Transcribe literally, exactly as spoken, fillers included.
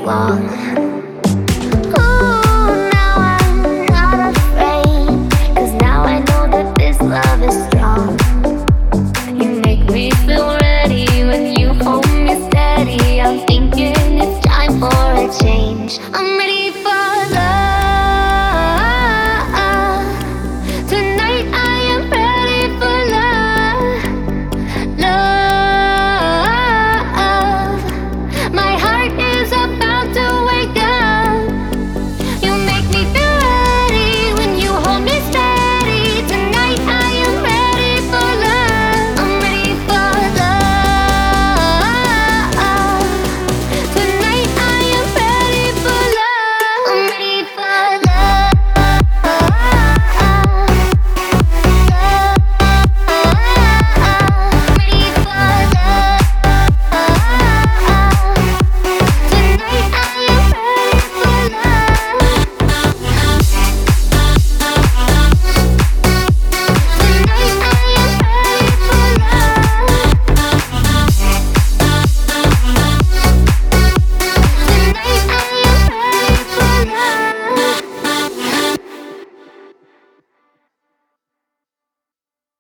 long. Ooh, now I'm not afraid, 'cause now I know that this love is strong. You make me feel ready when you hold me steady. I'm thinking it's time for a change. I'm ready